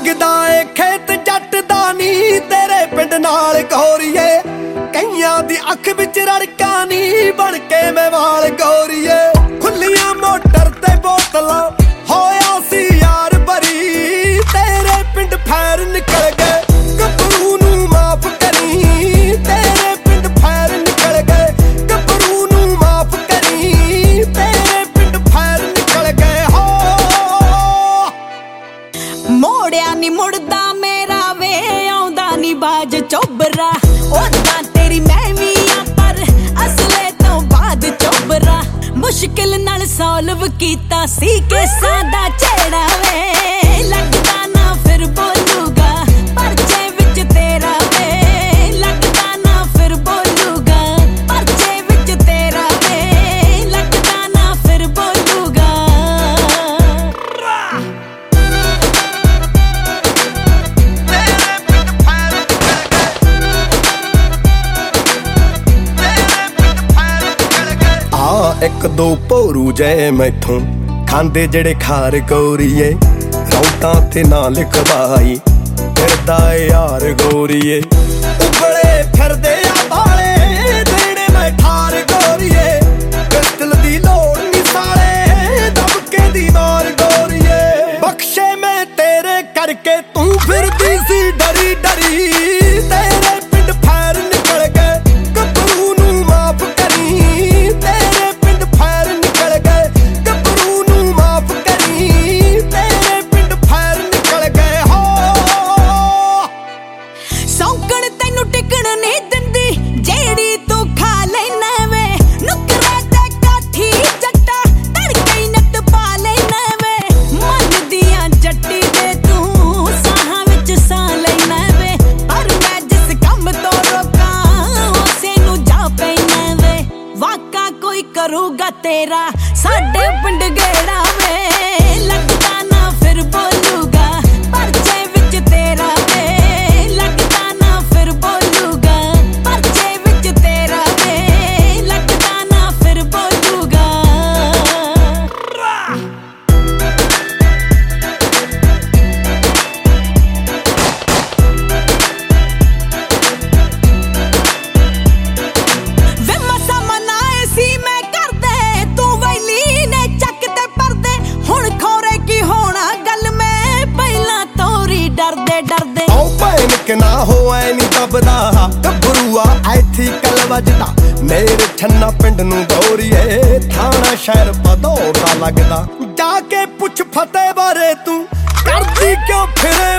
लगदा ए खेत जट दा नी तेरे पिंड नाल गौरीए कईयां दी अख विच रड़का नी बन के मैं वाल गौरीए खुलियां मोटर ते बोतलां होया सी यार बरी तेरे पिंड फैर निकल गए गभरू नू माफ करी तेरे पिंड फैर निकल गए गभरू नू माफ करी तेरे पिंड फैर निकल गए हो मोड़िया नी मुड़दा मेरा वे आउंदा नी बाज चोबरा ओदा तेरी मैं भी आ पर असले तो बाद चोबरा मुश्किल नाल सॉल्व कीता सी केसां दा छेड़ा वे लगदा ना फिर बोलूगा परचे विच तेरा वे लगदा ना फिर बोलूगा परचे विच तेरा वे लगदा ना फिर बोलूगा एक दो भोरू जै मैथों खांदे जेड़े खार गौरीए रौतां ते ना लिखवाई फिरदा यार गौरीए उबले फिरदे आ बाले देने मैं ठार गौरीए पिस्टल दी लोड़ नी साले दबके दी मार गौरीए बख्शे मैं तेरे करके तू फिरदी सी डरी डरी तेरे पिंड फैर निकल गए गभरू नू माफ करी तेरे पिंड फैर निकल गए गभरू नू माफ करी तेरे पिंड फैर निकल गए हो सौकण तैनू टिकण नहीं दिंदी जेड़ी तू खा लेना वे नुकरा ते काठी जट्टा तड़के नट पा लेना वे मन दियां जट्टी दे तू साहां विच सा लेना वे पर मैं जिस कम तो रोकां उसे नू जा पैना वे वाका कोई करूगा तेरा साडे पिंड गेड़ा वे लगदा ना फिर बोलूगा परचे विच तेरा वे लगदा ना फिर बोलूगा परचे विच तेरा वे लगदा ना फिर बोलूगा वे मसा मनाए सी मैं करदे तू वैली ने चक ते परदे हुण खौरे की होना गल मैं पहला तोरी डरदे डरदे ओ भैन के ना हो ऐ नी दबदा गभरूआ ऐथी कल वजदा मेरे छन्ना पिंड नू गौरीए थाना शहर पदौड़ा लगदा जाके पुछ फतेह बारे तू करदी क्यों फिरे